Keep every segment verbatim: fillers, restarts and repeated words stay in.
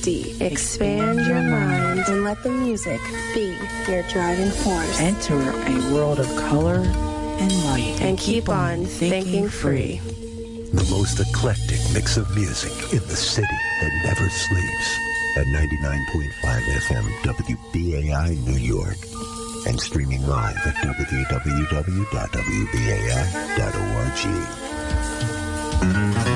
D. Expand your mind and let the music be your driving force. Enter a world of color and light. And, and keep, keep on thinking, thinking free. The most eclectic mix of music in the city that never sleeps. At ninety-nine point five F M W B A I New York. And streaming live at w w w dot w b a i dot org.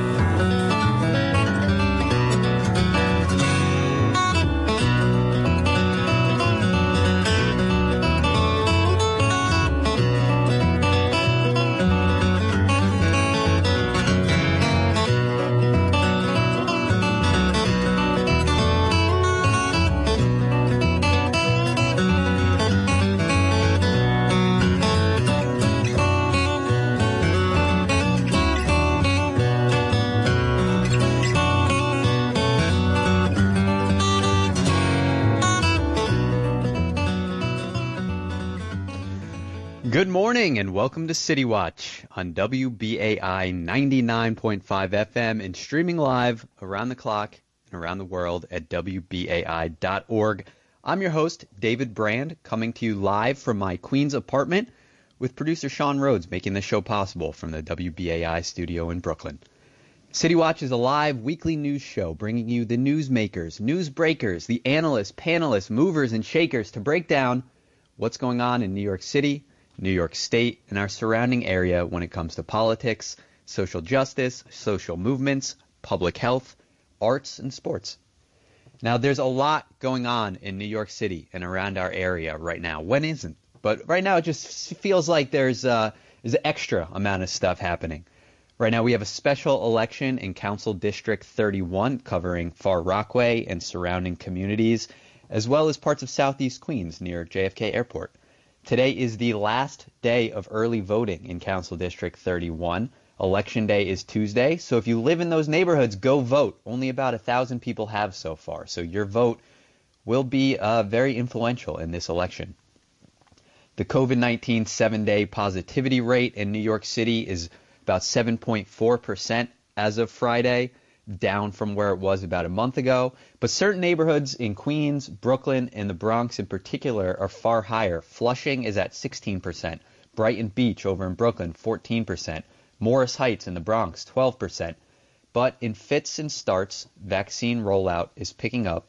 Good morning and welcome to City Watch on W B A I ninety-nine point five F M and streaming live around the clock and around the world at w b a i dot org. I'm your host, David Brand, coming to you live from my Queens apartment with producer Sean Rhodes making the show possible from the W B A I studio in Brooklyn. City Watch is a live weekly news show bringing you the newsmakers, news breakers, the analysts, panelists, movers, and shakers to break down what's going on in New York City, New York State, and our surrounding area when it comes to politics, social justice, social movements, public health, arts, and sports. Now, there's a lot going on in New York City and around our area right now. When isn't? But right now, it just feels like there's, uh, there's an extra amount of stuff happening. Right now, we have a special election in Council District thirty-one covering Far Rockaway and surrounding communities, as well as parts of Southeast Queens near J F K Airport. Today is the last day of early voting in Council District thirty-one. Election day is Tuesday, so if you live in those neighborhoods, go vote. Only about a thousand people have so far, so your vote will be uh, very influential in this election. The COVID nineteen seven-day positivity rate in New York City is about seven point four percent as of Friday, down from where it was about a month ago. But certain neighborhoods in Queens, Brooklyn, and the Bronx in particular are far higher. Flushing is at sixteen percent. Brighton Beach over in Brooklyn, fourteen percent. Morris Heights in the Bronx, twelve percent. But in fits and starts, vaccine rollout is picking up,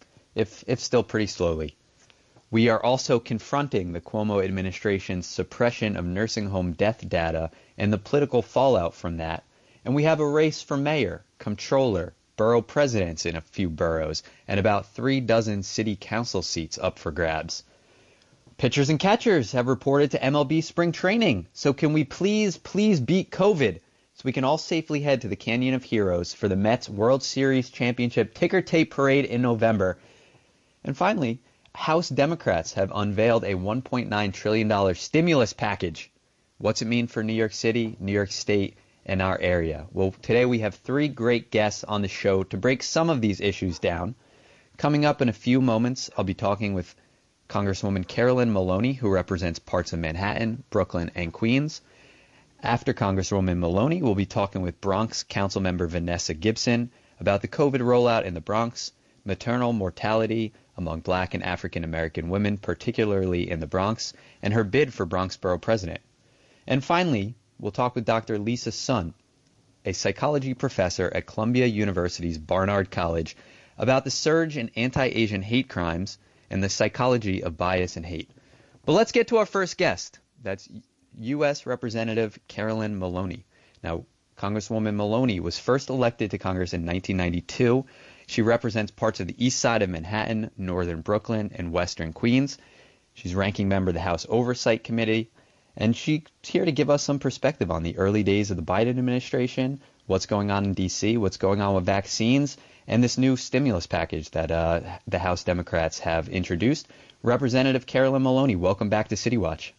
if, if still pretty slowly. We are also confronting the Cuomo administration's suppression of nursing home death data and the political fallout from that. And we have a race for mayor, comptroller, borough presidents in a few boroughs, and about three dozen city council seats up for grabs. Pitchers and catchers have reported to M L B spring training. So can we please, please beat COVID so we can all safely head to the Canyon of Heroes for the Mets World Series Championship ticker tape parade in November. And finally, House Democrats have unveiled a one point nine trillion dollars stimulus package. What's it mean for New York City, New York State, and our area? Well, today we have three great guests on the show to break some of these issues down. Coming up in a few moments, I'll be talking with Congresswoman Carolyn Maloney, who represents parts of Manhattan, Brooklyn, and Queens. After Congresswoman Maloney, we'll be talking with Bronx Councilmember Vanessa Gibson about the COVID rollout in the Bronx, maternal mortality among Black and African American women, particularly in the Bronx, and her bid for Bronx Borough President. And finally, we'll talk with Doctor Lisa Sun, a psychology professor at Columbia University's Barnard College, about the surge in anti-Asian hate crimes and the psychology of bias and hate. But let's get to our first guest. That's U S Representative Carolyn Maloney. Now, Congresswoman Maloney was first elected to Congress in nineteen ninety-two. She represents parts of the east side of Manhattan, northern Brooklyn, and western Queens. She's ranking member of the House Oversight Committee, and she's here to give us some perspective on the early days of the Biden administration, what's going on in D C, what's going on with vaccines, and this new stimulus package that uh, the House Democrats have introduced. Representative Carolyn Maloney, welcome back to City Watch.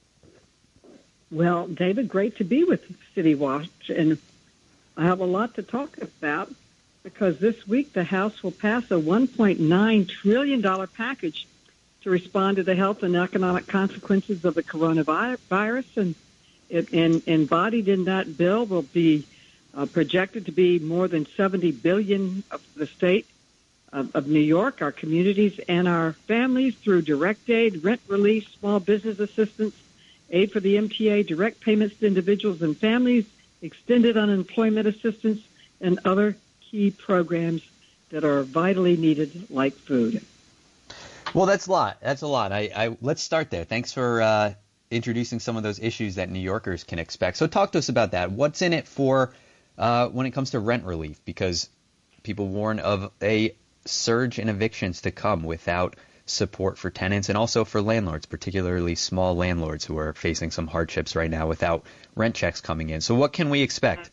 Well, David, great to be with City Watch, and I have a lot to talk about because this week the House will pass a one point nine trillion dollars package to respond to the health and economic consequences of the coronavirus, and, it, and embodied in that bill will be uh, projected to be more than seventy billion dollars of the state of, of New York, our communities, and our families through direct aid, rent relief, small business assistance, aid for the M T A, direct payments to individuals and families, extended unemployment assistance, and other key programs that are vitally needed, like food. Well, that's a lot. That's a lot. I, I let's start there. Thanks for uh, introducing some of those issues that New Yorkers can expect. So talk to us about that. What's in it for uh, when it comes to rent relief? Because people warn of a surge in evictions to come without support for tenants and also for landlords, particularly small landlords who are facing some hardships right now without rent checks coming in. So what can we expect?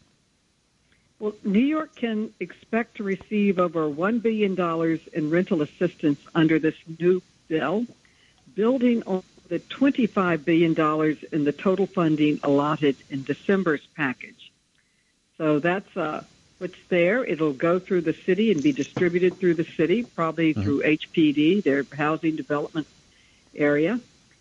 Well, New York can expect to receive over one billion dollars in rental assistance under this new bill, building on the twenty-five billion dollars in the total funding allotted in December's package. So that's uh, what's there. It'll go through the city and be distributed through the city, probably mm-hmm. through H P D, their housing development area.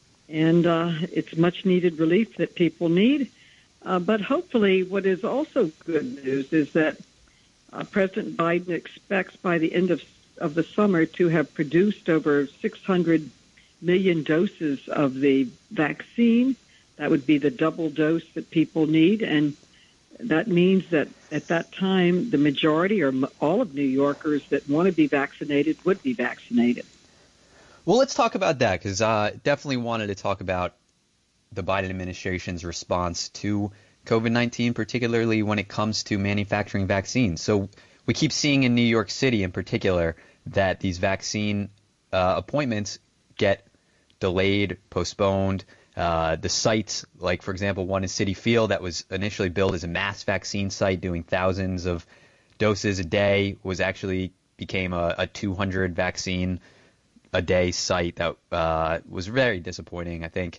And uh, it's much-needed relief that people need. Uh, but hopefully what is also good news is that uh, President Biden expects by the end of, of the summer to have produced over six hundred million doses of the vaccine. That would be the double dose that people need. And that means that at that time, the majority or all of New Yorkers that want to be vaccinated would be vaccinated. Well, let's talk about that because I uh, definitely wanted to talk about the Biden administration's response to COVID nineteen, particularly when it comes to manufacturing vaccines. So we keep seeing in New York City in particular that these vaccine uh, appointments get delayed, postponed. Uh, the sites, like, for example, one in Citi Field that was initially billed as a mass vaccine site doing thousands of doses a day was actually became a, a two hundred vaccine a day site that uh, was very disappointing, I think.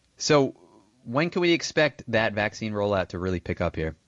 So when can we expect that vaccine rollout to really pick up here?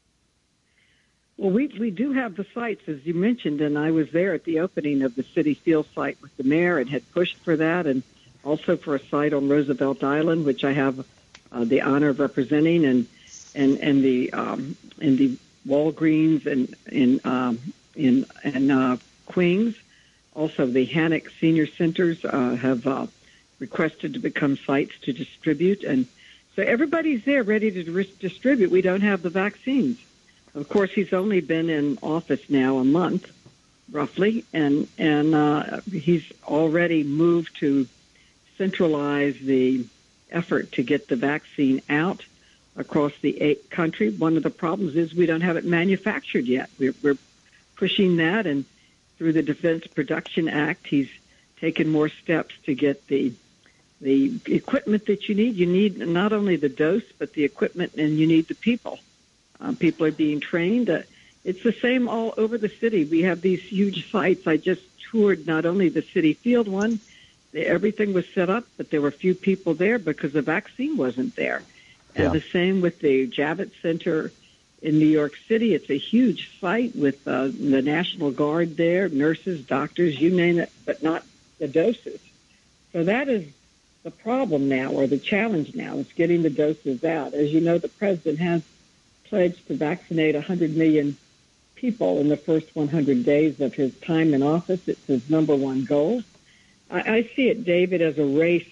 Well, we we do have the sites, as you mentioned, and I was there at the opening of the Citi Field site with the mayor and had pushed for that, and also for a site on Roosevelt Island, which I have uh, the honor of representing, and and and the um, and the Walgreens and in um, in and uh, Queens, also the Hannock Senior Centers uh, have uh, requested to become sites to distribute, and so everybody's there ready to dis- distribute. We don't have the vaccines. Of course, he's only been in office now a month, roughly, and and uh, he's already moved to centralize the effort to get the vaccine out across the country. One of the problems is we don't have it manufactured yet. We're, we're pushing that, and through the Defense Production Act, he's taken more steps to get the the equipment that you need. You need not only the dose, but the equipment, and you need the people. Uh, people are being trained. Uh, it's the same all over the city. We have these huge sites. I just toured not only the Citi Field one, everything was set up, but there were few people there because the vaccine wasn't there. And yeah. The same with the Javits Center in New York City. It's a huge site with uh, the National Guard there, nurses, doctors, you name it, but not the doses. So that is the problem now, or the challenge now, is getting the doses out. As you know, the president has pledged to vaccinate one hundred million people in the first one hundred days of his time in office. It's his number one goal. I, I see it, David, as a race,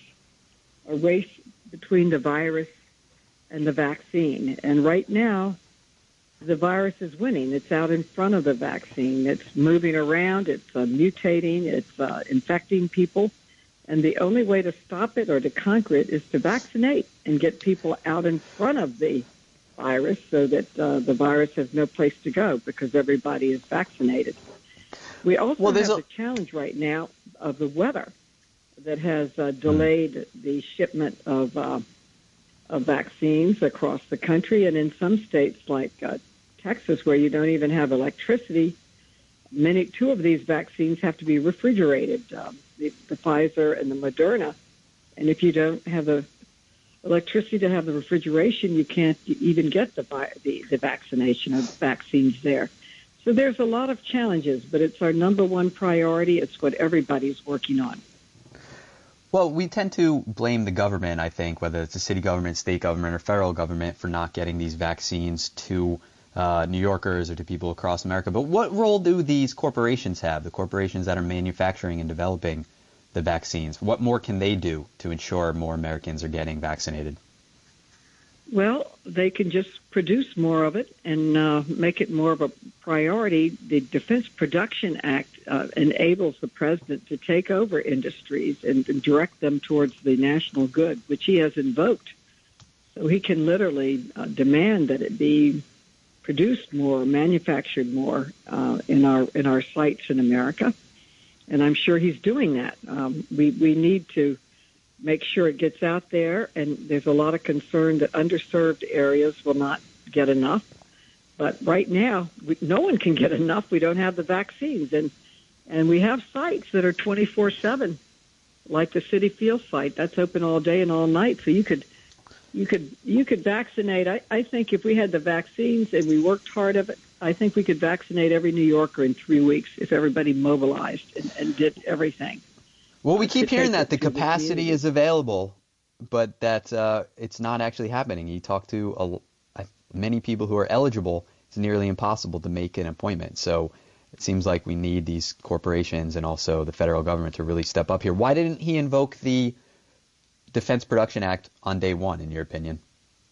a race between the virus and the vaccine. And right now, the virus is winning. It's out in front of the vaccine. It's moving around. It's uh, mutating. It's uh, infecting people. And the only way to stop it or to conquer it is to vaccinate and get people out in front of the virus so that uh, the virus has no place to go because everybody is vaccinated. We also well, have a- the challenge right now of the weather that has uh, delayed mm. the shipment of, uh, of vaccines across the country. And in some states like uh, Texas, where you don't even have electricity, many two of these vaccines have to be refrigerated, um, the, the Pfizer and the Moderna. And if you don't have the electricity to have the refrigeration, you can't even get the, the, the vaccination or the vaccines there. So there's a lot of challenges, but it's our number one priority. It's what everybody's working on. Well, we tend to blame the government, I think, whether it's the city government, state government, or federal government, for not getting these vaccines to uh, New Yorkers or to people across America. But what role do these corporations have, the corporations that are manufacturing and developing the vaccines? What more can they do to ensure more Americans are getting vaccinated? Well, they can just produce more of it and uh, make it more of a priority. The Defense Production Act uh, enables the president to take over industries and, and direct them towards the national good, which he has invoked. So he can literally uh, demand that it be produced more, manufactured more uh, in our in our sites in America. And I'm sure he's doing that. Um, we, we need to make sure it gets out there, and there's a lot of concern that underserved areas will not get enough. But right now, we, no one can get enough. We don't have the vaccines. And and we have sites that are twenty-four seven, like the Citi Field site. That's open all day and all night. So you could you could, you could vaccinate. I, I think if we had the vaccines and we worked hard of it, I think we could vaccinate every New Yorker in three weeks if everybody mobilized and, and did everything. Well, we keep hearing that the capacity is available, but that uh, it's not actually happening. You talk to a, many people who are eligible, it's nearly impossible to make an appointment. So it seems like we need these corporations and also the federal government to really step up here. Why didn't he invoke the Defense Production Act on day one, in your opinion?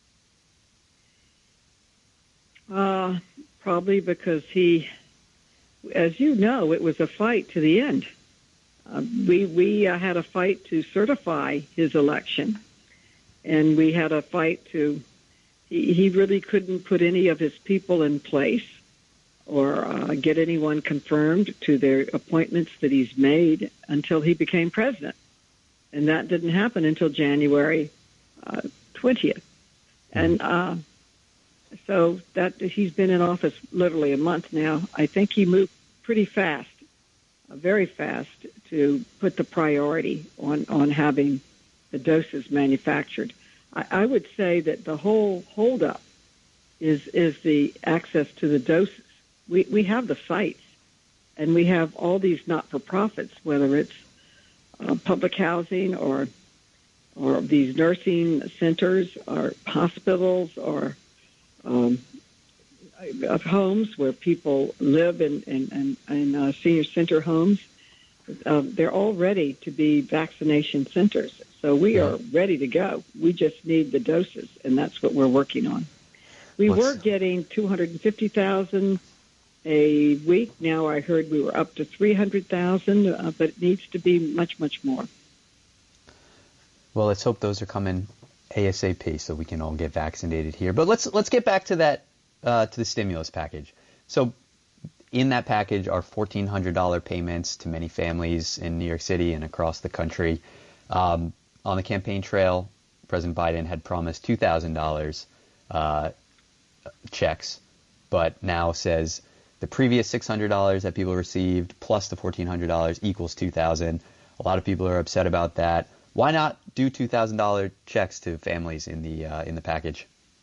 Uh, probably because he, as you know, it was a fight to the end. Uh, we we uh, had a fight to certify his election, and we had a fight to. He, he really couldn't put any of his people in place or uh, get anyone confirmed to their appointments that he's made until he became president, and that didn't happen until January uh, twentieth, and uh, so that he's been in office literally a month now. I think he moved pretty fast. Very fast to put the priority on, on having the doses manufactured. I, I would say that the whole holdup is is the access to the doses. We we have the sites, and we have all these not-for-profits, whether it's uh, public housing or or these nursing centers or hospitals or um, of homes where people live in, in, in, in uh, senior center homes. Uh, they're all ready to be vaccination centers. So we are ready to go. We just need the doses, and that's what we're working on. We What's... were getting two hundred fifty thousand a week. Now I heard we were up to three hundred thousand, uh, but it needs to be much, much more. Well, let's hope those are coming ASAP so we can all get vaccinated here. But let's let's get back to that Uh, to the stimulus package. So in that package are fourteen hundred dollars payments to many families in New York City and across the country. Um, on the campaign trail, President Biden had promised two thousand dollars uh, checks, but now says the previous six hundred dollars that people received plus the fourteen hundred dollars equals two thousand dollars. A lot of people are upset about that. Why not do two thousand dollars checks to families in the uh, in the package?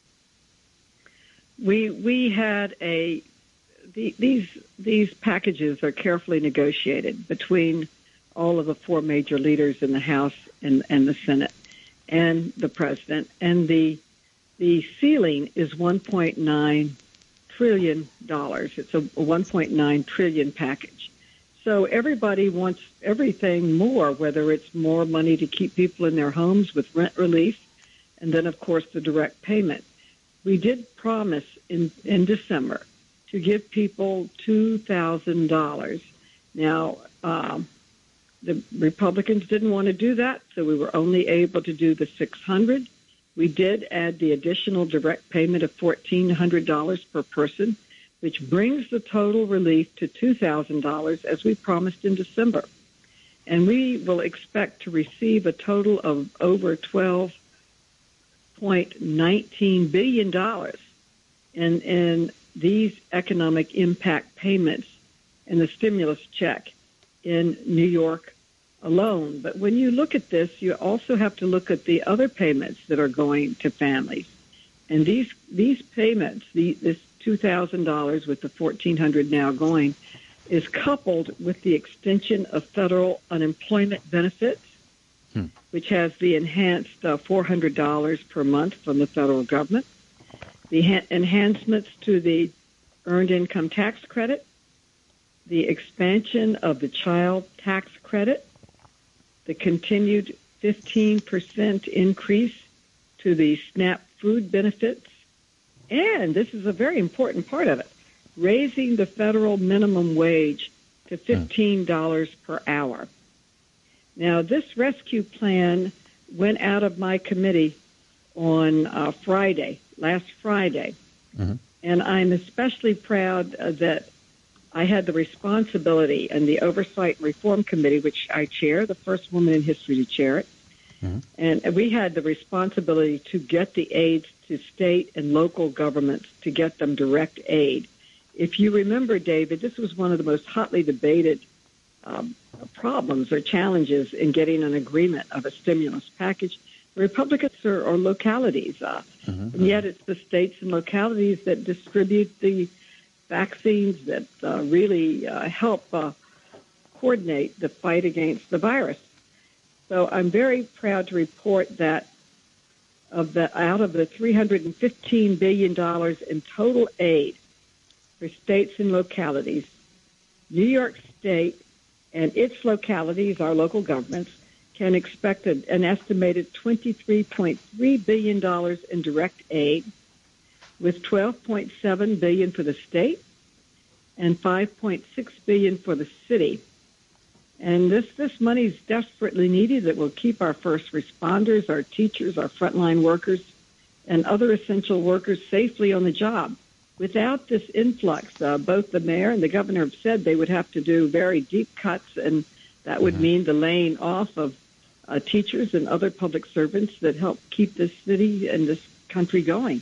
We we had a the, these these packages are carefully negotiated between all of the four major leaders in the House and, and the Senate and the president, and the the ceiling is one point nine trillion dollars. It's a one point nine trillion package. So everybody wants everything more, whether it's more money to keep people in their homes with rent relief, and then of course the direct payment. We did promise in, in December to give people two thousand dollars. Now, um, the Republicans didn't want to do that, so we were only able to do the six hundred dollars. We did add the additional direct payment of fourteen hundred dollars per person, which brings the total relief to two thousand dollars as we promised in December. And we will expect to receive a total of over twelve point one nine billion dollars in, in these economic impact payments and the stimulus check in New York alone. But when you look at this, you also have to look at the other payments that are going to families. And these these payments, the, this two thousand dollars with the fourteen hundred dollars now going, is coupled with the extension of federal unemployment benefits, which has the enhanced uh, four hundred dollars per month from the federal government. the ha- enhancements to the Earned Income Tax Credit, the expansion of the Child Tax Credit, the continued fifteen percent increase to the SNAP food benefits, and this is a very important part of it, raising the federal minimum wage to fifteen dollars per hour. Now, this rescue plan went out of my committee on uh, Friday, last Friday, mm-hmm. and I'm especially proud uh, that I had the responsibility and the Oversight and Reform Committee, which I chair, the first woman in history to chair it, mm-hmm. and we had the responsibility to get the aid to state and local governments to get them direct aid. If you remember, David, this was one of the most hotly debated um, problems or challenges in getting an agreement of a stimulus package. Republicans or, or localities, uh, mm-hmm. and yet it's the states and localities that distribute the vaccines that uh, really uh, help uh, coordinate the fight against the virus. So I'm very proud to report that of the out of the three hundred fifteen billion dollars in total aid for states and localities, New York State and its localities, our local governments, can expect an estimated twenty-three point three billion dollars in direct aid, with twelve point seven billion dollars for the state and five point six billion dollars for the city. And this, this money is desperately needed that will keep our first responders, our teachers, our frontline workers, and other essential workers safely on the job. Without this influx, uh, both the mayor and the governor have said they would have to do very deep cuts, and that would mm-hmm. mean the laying off of uh, teachers and other public servants that help keep this city and this country going.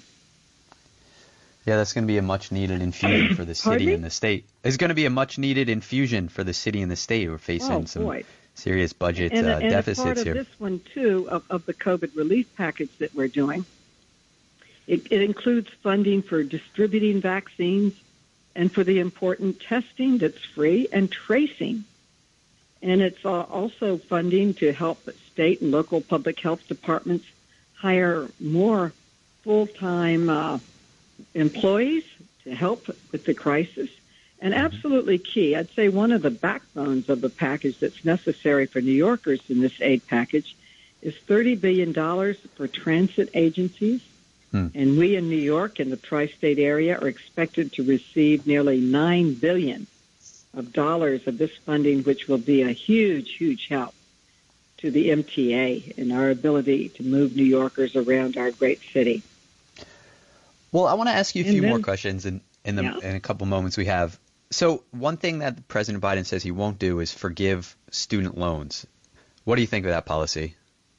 Yeah, that's going to be a much-needed infusion for the city and the state. It's going to be a much-needed infusion for the city and the state. We're facing oh, some boy. serious budget and, uh, and deficits here. And part here. of this one, too, of, of the COVID relief package that we're doing, it, it includes funding for distributing vaccines and for the important testing that's free and tracing. And it's uh, also funding to help state and local public health departments hire more full-time uh employees to help with the crisis. And absolutely key, I'd say one of the backbones of the package that's necessary for New Yorkers in this aid package is thirty billion dollars for transit agencies. Hmm. And we in New York and the tri-state area are expected to receive nearly nine billion dollars of dollars of this funding, which will be a huge, huge help to the M T A and our ability to move New Yorkers around our great city. Well, I want to ask you a few then, more questions in, in, the, yeah. in a couple moments we have. So one thing that President Biden says he won't do is forgive student loans. What do you think of that policy?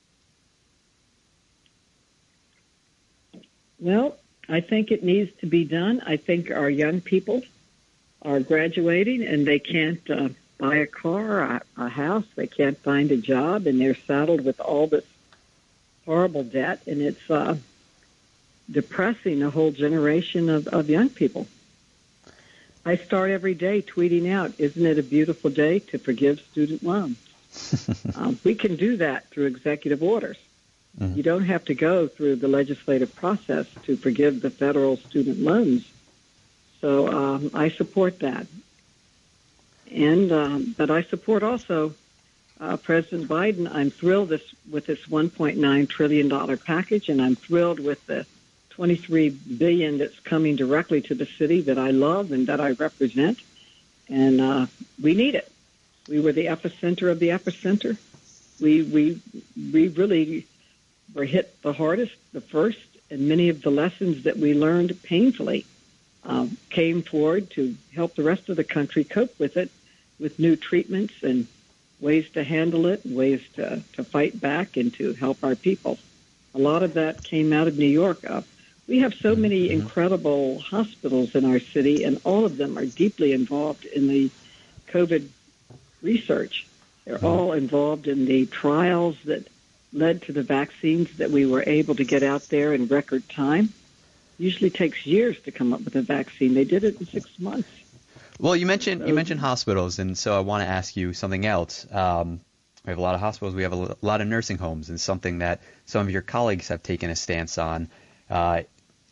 Well, I think it needs to be done. I think our young people are graduating and they can't uh, buy a car, a, a house. They can't find a job, and they're saddled with all this horrible debt, and it's uh, depressing a whole generation of, of young people. I start every day tweeting out, isn't it a beautiful day to forgive student loans? um, we can do that through executive orders. Mm-hmm. You don't have to go through the legislative process to forgive the federal student loans. So um, I support that. And um, but I support also uh, President Biden. I'm thrilled this, with this one point nine trillion dollars package, and I'm thrilled with the twenty-three billion dollars that's coming directly to the city that I love and that I represent. And uh, we need it. We were the epicenter of the epicenter. We, we, we really were hit the hardest, the first, and many of the lessons that we learned painfully um, came forward to help the rest of the country cope with it, with new treatments and ways to handle it, ways to, to fight back and to help our people. A lot of that came out of New York. Uh, we have so many incredible hospitals in our city, and all of them are deeply involved in the COVID research. They're all involved in the trials that led to the vaccines that we were able to get out there in record time. Usually takes years to come up with a vaccine. They did it in six months. Well, you mentioned so, you mentioned hospitals, and so I want to ask you something else. Um, we have a lot of hospitals. We have a lot of nursing homes, and something that some of your colleagues have taken a stance on uh,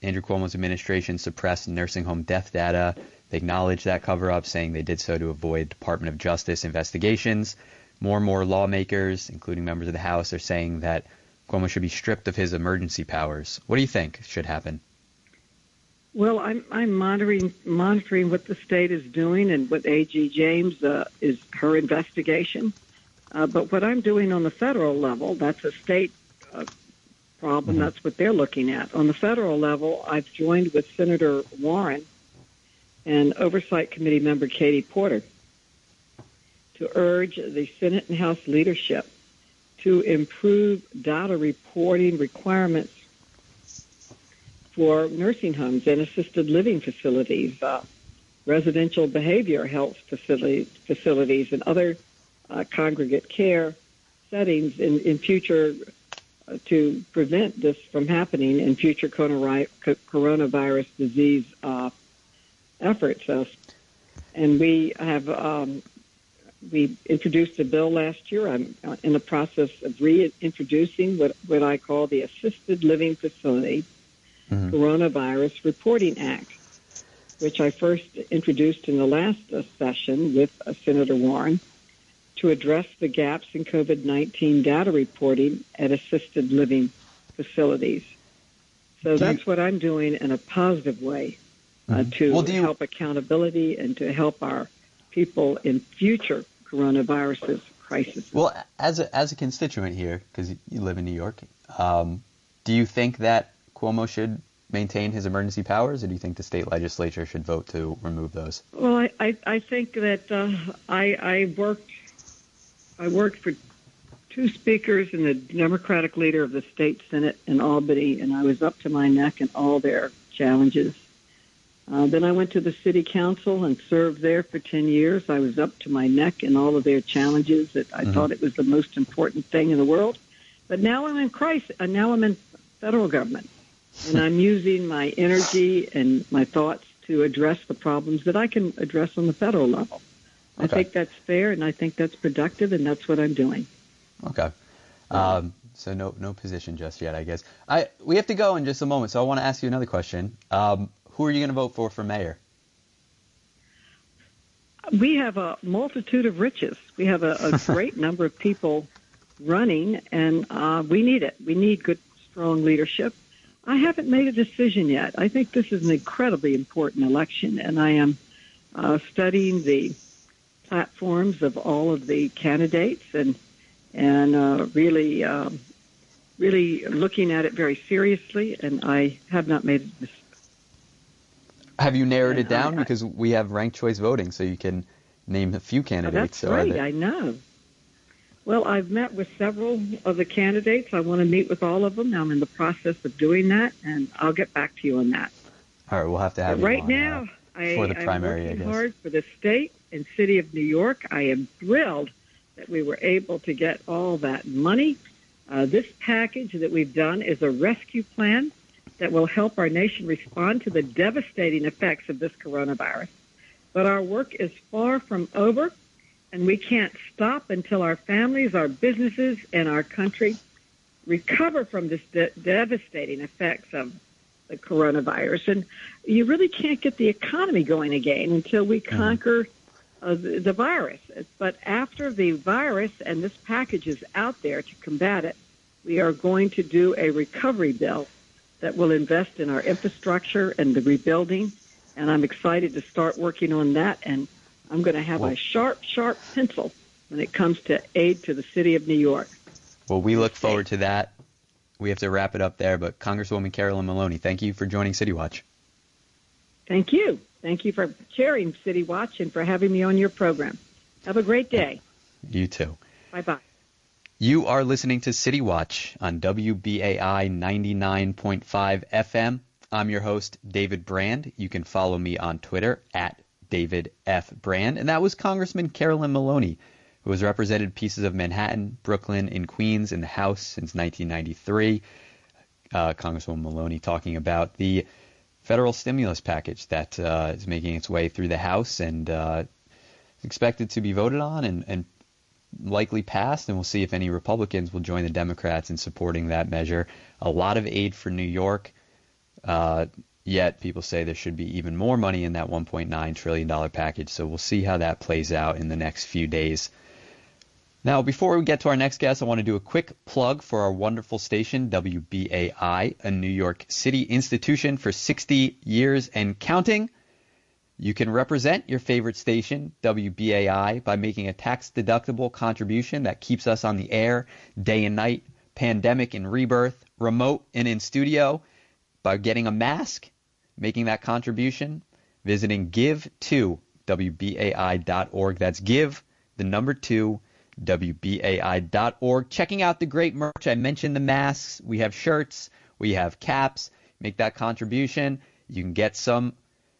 Andrew Cuomo's administration suppressed nursing home death data. They acknowledged that cover-up, saying they did so to avoid Department of Justice investigations. More and more lawmakers, including members of the House, are saying that Cuomo should be stripped of his emergency powers. What do you think should happen? Well, I'm I'm monitoring monitoring what the state is doing and what A G James uh, is her investigation. Uh, but what I'm doing on the federal level, that's a state uh, problem. Mm-hmm. That's what they're looking at. On the federal level, I've joined with Senator Warren and Oversight Committee member Katie Porter to urge the Senate and House leadership to improve data reporting requirements for nursing homes and assisted living facilities, uh, residential behavior health facilities, facilities and other uh, congregate care settings in, in future uh, to prevent this from happening in future coronavirus disease uh, efforts. Uh, and we have um, we introduced a bill last year. I'm in the process of reintroducing what, what I call the Assisted Living Facility mm-hmm. Coronavirus Reporting Act, which I first introduced in the last uh, session with uh, Senator Warren to address the gaps in COVID nineteen data reporting at assisted living facilities. So do that's you, what I'm doing in a positive way uh, mm-hmm. to well, you, help accountability and to help our people in future coronavirus crises. Well, as a, as a constituent here, because you live in New York, um, do you think that Cuomo should maintain his emergency powers, or do you think the state legislature should vote to remove those? Well, I, I, I think that uh, I, I worked I worked for two speakers and the Democratic leader of the state Senate in Albany, and I was up to my neck in all their challenges. Uh, then I went to the city council and served there for ten years. I was up to my neck in all of their challenges. That I mm-hmm. thought it was the most important thing in the world. But now I'm in crisis. Uh, now I'm in federal government, and I'm using my energy and my thoughts to address the problems that I can address on the federal level. Okay. I think that's fair, and I think that's productive, and that's what I'm doing. Okay. Um, so no no position just yet, I guess. I we have to go in just a moment, so I want to ask you another question. Um, who are you going to vote for for mayor? We have a multitude of riches. We have a, a great number of people running, and uh, we need it. We need good, strong leadership. I haven't made a decision yet. I think this is an incredibly important election, and I am uh, studying the platforms of all of the candidates and and uh, really, um, really looking at it very seriously. And I have not made a decision. Have you narrowed and it down? I, I, because we have ranked choice voting, so you can name a few candidates. That's so right. They... I know. Well, I've met with several of the candidates. I want to meet with all of them. I'm in the process of doing that, and I'll get back to you on that. All right, we'll have to have but you right on, now. Uh, I, for the primary, I'm working I guess. hard for the state and city of New York. I am thrilled that we were able to get all that money. Uh, this package that we've done is a rescue plan that will help our nation respond to the devastating effects of this coronavirus. But our work is far from over, and we can't stop until our families, our businesses, and our country recover from this de- devastating effects of the coronavirus. And you really can't get the economy going again until we conquer uh, the, the virus. But after the virus and this package is out there to combat it, we are going to do a recovery bill that will invest in our infrastructure and the rebuilding. And I'm excited to start working on that. And I'm going to have well, a sharp, sharp pencil when it comes to aid to the city of New York. Well, we look forward to that. We have to wrap it up there, but Congresswoman Carolyn Maloney, thank you for joining City Watch. Thank you. Thank you for chairing City Watch and for having me on your program. Have a great day. You too. Bye-bye. You are listening to City Watch on W B A I ninety-nine point five F M. I'm your host, David Brand. You can follow me on Twitter at David F. Brand. And that was Congressman Carolyn Maloney, who has represented pieces of Manhattan, Brooklyn, and Queens in the House since nineteen ninety-three. Uh, Congresswoman Maloney talking about the federal stimulus package that uh, is making its way through the House and uh, is expected to be voted on and, and likely passed. And we'll see if any Republicans will join the Democrats in supporting that measure. A lot of aid for New York. Uh, yet people say there should be even more money in that one point nine trillion dollars package. So we'll see how that plays out in the next few days. Now, before we get to our next guest, I want to do a quick plug for our wonderful station, W B A I, a New York City institution for sixty years and counting. You can represent your favorite station, W B A I, by making a tax-deductible contribution that keeps us on the air day and night, pandemic and rebirth, remote and in studio, by getting a mask, making that contribution, visiting give to W B A I dot org. That's give, the number two, W B A I dot org. Checking out the great merch. I mentioned the masks. We have shirts. We have caps. Make that contribution. You can get some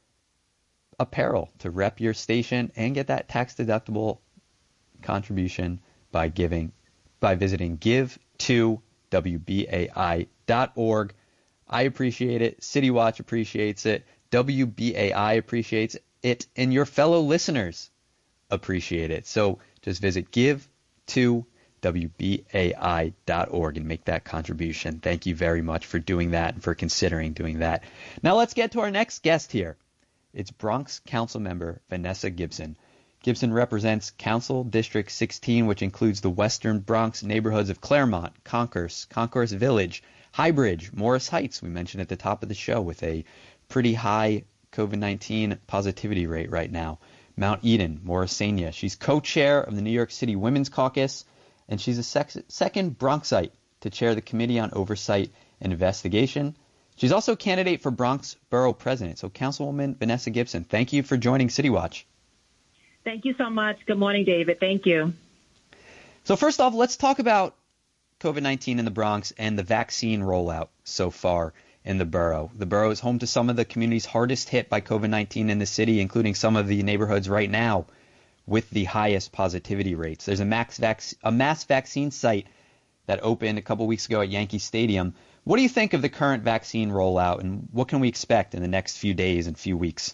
apparel to rep your station and get that tax-deductible contribution by giving, by visiting give to W B A I dot org. I appreciate it. City Watch appreciates it. W B A I appreciates it. And your fellow listeners appreciate it. So just visit give to W B A I dot org and make that contribution. Thank you very much for doing that and for considering doing that. Now let's get to our next guest here. It's Bronx Council Member Vanessa Gibson. Gibson represents Council District sixteen, which includes the Western Bronx neighborhoods of Claremont, Concourse, Concourse Village, Highbridge, Morris Heights, we mentioned at the top of the show, with a pretty high COVID nineteen positivity rate right now. Mount Eden, Morrisania. She's co-chair of the New York City Women's Caucus, and she's a sex- second Bronxite to chair the Committee on Oversight and Investigation. She's also a candidate for Bronx Borough President. So, Councilwoman Vanessa Gibson, thank you for joining City Watch. Thank you so much. Good morning, David. Thank you. So, first off, let's talk about COVID nineteen in the Bronx and the vaccine rollout so far in the borough. The borough is home to some of the communities hardest hit by COVID nineteen in the city, including some of the neighborhoods right now with the highest positivity rates. There's a max vac- a mass vaccine site that opened a couple weeks ago at Yankee Stadium. What do you think of the current vaccine rollout, and what can we expect in the next few days and few weeks?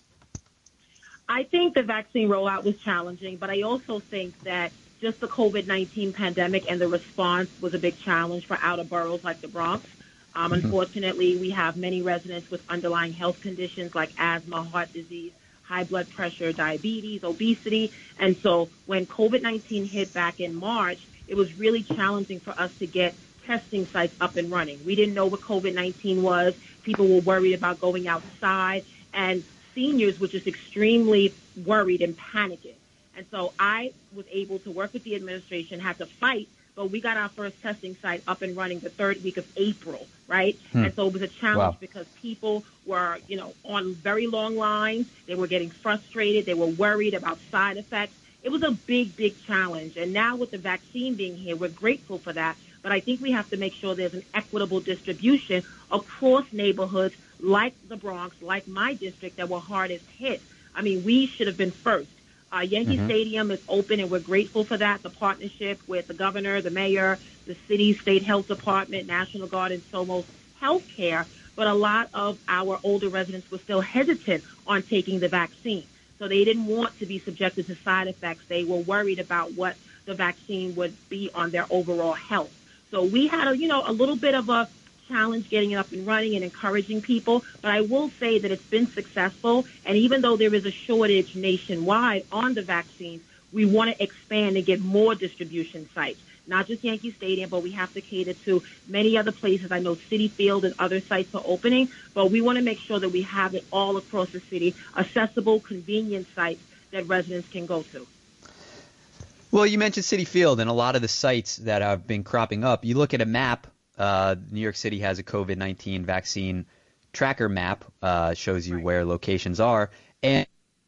I think the vaccine rollout was challenging, but I also think that just the COVID nineteen pandemic and the response was a big challenge for outer boroughs like the Bronx. Um, mm-hmm. Unfortunately, we have many residents with underlying health conditions like asthma, heart disease, high blood pressure, diabetes, obesity. And so when COVID nineteen hit back in March, it was really challenging for us to get testing sites up and running. We didn't know what COVID nineteen was. People were worried about going outside, and seniors were just extremely worried and panicking. And so I was able to work with the administration, had to fight, but we got our first testing site up and running the third week of April, right? Hmm. And so it was a challenge wow. because people were, you know, on very long lines. They were getting frustrated. They were worried about side effects. It was a big, big challenge. And now with the vaccine being here, we're grateful for that. But I think we have to make sure there's an equitable distribution across neighborhoods like the Bronx, like my district, that were hardest hit. I mean, we should have been first. Uh, Yankee mm-hmm. Stadium is open, and we're grateful for that, the partnership with the governor, the mayor, the city, state health department, National Guard, and Somos Healthcare. But a lot of our older residents were still hesitant on taking the vaccine. So they didn't want to be subjected to side effects. They were worried about what the vaccine would be on their overall health. So we had, a, you know, a little bit of a challenge getting it up and running and encouraging people. But I will say that it's been successful. And even though there is a shortage nationwide on the vaccines, we want to expand and get more distribution sites. Not just Yankee Stadium, but we have to cater to many other places. I know Citi Field and other sites are opening, but we want to make sure that we have it all across the city, accessible, convenient sites that residents can go to. Well, you mentioned Citi Field and a lot of the sites that have been cropping up. You look at a map, uh, New York City has a COVID nineteen vaccine tracker map, uh, shows you right. where locations are. And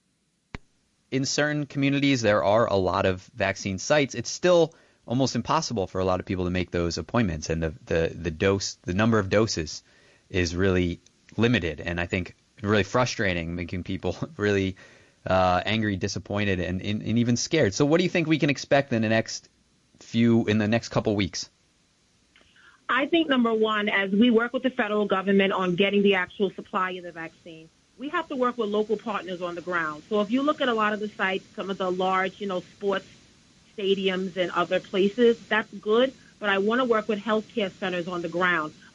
in certain communities, there are a lot of vaccine sites. It's still almost impossible for a lot of people to make those appointments, and the, the, the dose, the number of doses is really limited, and I think really frustrating, making people really uh, angry, disappointed, and, and, and even scared. So what do you think we can expect in the next few, in the next couple weeks? I think, number one, as we work with the federal government on getting the actual supply of the vaccine, we have to work with local partners on the ground. So if you look at a lot of the sites, some of the large, you know, sports stadiums and other places, that's good. But I want to work with healthcare centers on the ground,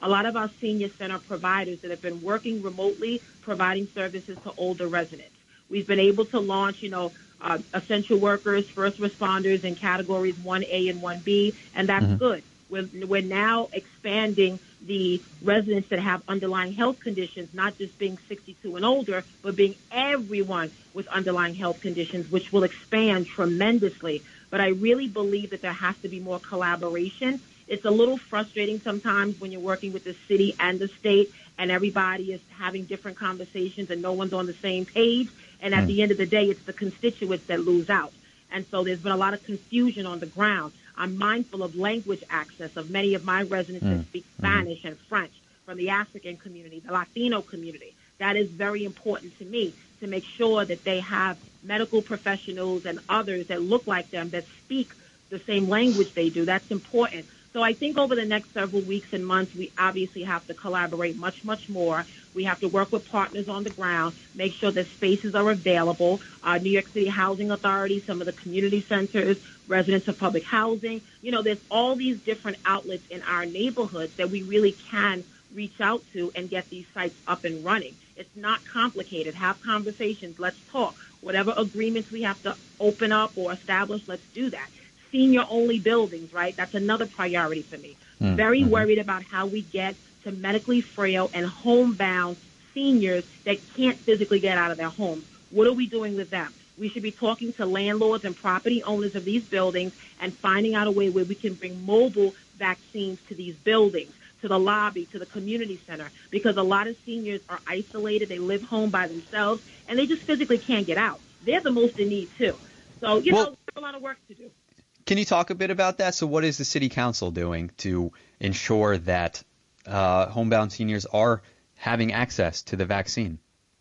a lot of our senior center providers that have been working remotely, providing services to older residents. We've been able to launch, you know, uh, essential workers, first responders in categories one A and one B, and that's mm-hmm. good. We're, we're now expanding the residents that have underlying health conditions, not just being sixty-two and older, but being everyone with underlying health conditions, which will expand tremendously. But I really believe that there has to be more collaboration. It's a little frustrating sometimes when you're working with the city and the state and everybody is having different conversations and no one's on the same page. And at mm. the end of the day, it's the constituents that lose out. And so there's been a lot of confusion on the ground. I'm mindful of language access of many of my residents mm. that speak Spanish mm. and French, from the African community, the Latino community. That is very important to me, to make sure that they have medical professionals and others that look like them, that speak the same language they do. That's important. So I think over the next several weeks and months, we obviously have to collaborate much, much more. We have to work with partners on the ground, make sure that spaces are available. Uh, New York City Housing Authority, some of the community centers, residents of public housing. You know, there's all these different outlets in our neighborhoods that we really can reach out to and get these sites up and running. It's not complicated. Have conversations. Let's talk. Whatever agreements we have to open up or establish, let's do that. Senior-only buildings, right? That's another priority for me. Mm-hmm. Very worried about how we get to medically frail and homebound seniors that can't physically get out of their homes. What are we doing with them? We should be talking to landlords and property owners of these buildings and finding out a way where we can bring mobile vaccines to these buildings, to the lobby, to the community center, because a lot of seniors are isolated. They live home by themselves, and they just physically can't get out. They're the most in need, too. So, you well, know, there's a lot of work to do. Can you talk a bit about that? So what is the city council doing to ensure that uh, homebound seniors are having access to the vaccine?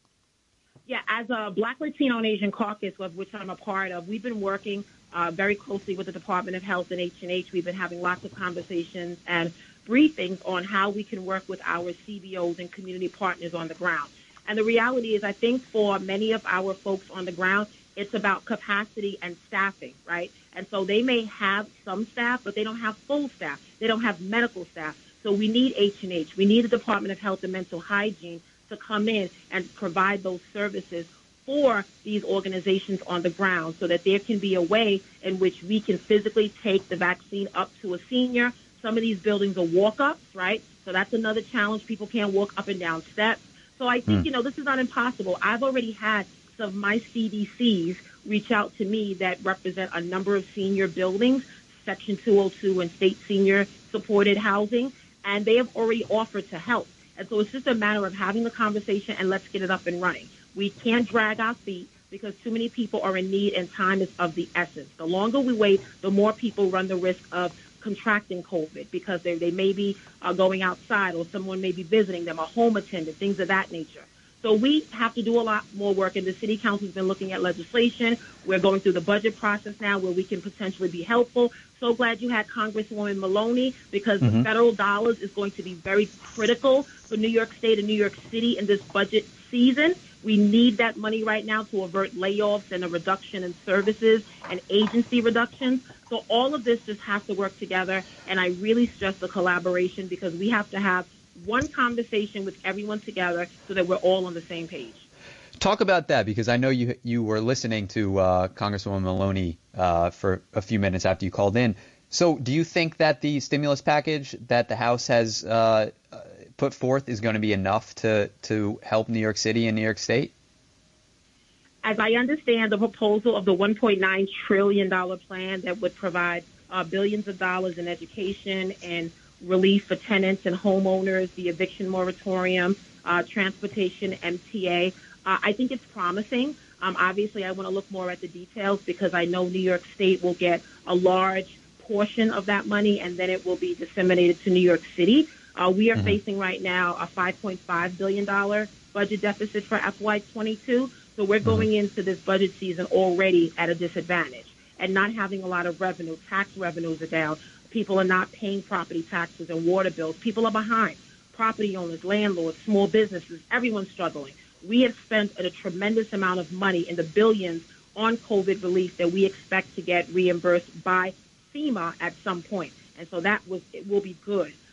Yeah, as a Black, Latino, and Asian caucus, of which I'm a part of, we've been working uh, very closely with the Department of Health and H and H. We've been having lots of conversations and briefings on how we can work with our C B Os and community partners on the ground. And the reality is, I think for many of our folks on the ground, it's about capacity and staffing, right? And so they may have some staff, but they don't have full staff. They don't have medical staff. So we need H and H. We need the Department of Health and Mental Hygiene to come in and provide those services for these organizations on the ground so that there can be a way in which we can physically take the vaccine up to a senior. Some of these buildings are walk-ups, right? So that's another challenge. People can't walk up and down steps. So I think, mm. you know, this is not impossible. I've already had some of my C D Cs reach out to me that represent a number of senior buildings, Section two oh two and state senior supported housing, and they have already offered to help. And so it's just a matter of having the conversation and let's get it up and running. We can't drag our feet because too many people are in need and time is of the essence. The longer we wait, the more people run the risk of contracting COVID because they, they may be uh, going outside or someone may be visiting them, a home attendant, things of that nature. So we have to do a lot more work, and the City Council has been looking at legislation. We're going through the budget process now where we can potentially be helpful. So glad you had Congresswoman Maloney because mm-hmm. the federal dollars is going to be very critical for New York State and New York City in this budget season. We need that money right now to avert layoffs and a reduction in services and agency reductions. So all of this just has to work together, and I really stress the collaboration because we have to have one conversation with everyone together so that we're all on the same page. Talk about that because I know you you were listening to uh, Congresswoman Maloney uh, for a few minutes after you called in. So do you think that the stimulus package that the House has uh, put forth is going to be enough to, to help New York City and New York State? As I understand, the proposal of the one point nine trillion dollars plan that would provide uh, billions of dollars in education and relief for tenants and homeowners, the eviction moratorium, uh, transportation, M T A. Uh, I think it's promising. Um, obviously, I want to look more at the details because I know New York State will get a large portion of that money and then it will be disseminated to New York City. Uh, we are mm-hmm. facing right now a five point five billion dollars budget deficit for F Y twenty-two. So we're going mm-hmm. into this budget season already at a disadvantage and not having a lot of revenue. Tax revenues are down. People are not paying property taxes and water bills. People are behind. Property owners, landlords, small businesses, everyone's struggling. We have spent a tremendous amount of money in the billions on COVID relief that we expect to get reimbursed by FEMA at some point. And so that was it will be good.